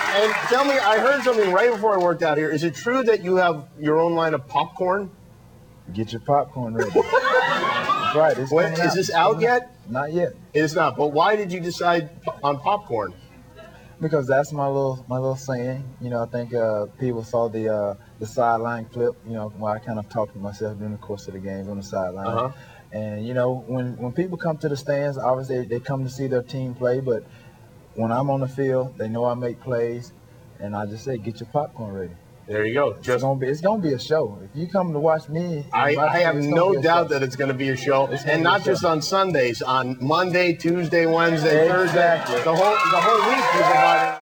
And tell me, I heard something right before I worked out here. Is it true that you have your own line of popcorn? Get your popcorn ready. That's right. Is this out yet? Not yet. It's not. But why did you decide on popcorn? Because that's my little saying. You know, I think people saw the sideline clip. You know, where I kind of talked to myself during the course of the games on the sideline. Uh-huh. And you know, when people come to the stands, obviously they come to see their team play. But when I'm on the field, they know I make plays, and I just say, get your popcorn ready. There you go. It's gonna be a show. If you come to watch me, I have no doubt that it's going to be a show, and not just on Sundays, on Monday, Tuesday, Wednesday, Thursday, the whole week.